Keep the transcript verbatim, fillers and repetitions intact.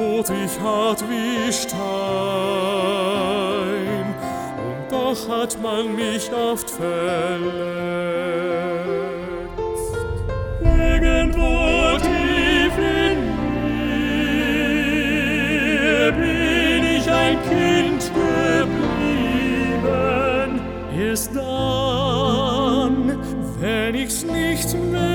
Tod sich hart wie Stein, und doch hat man mich oft verletzt. Irgendwo tief in mir bin ich ein Kind geblieben. Erst dann, wenn ich's nicht mehr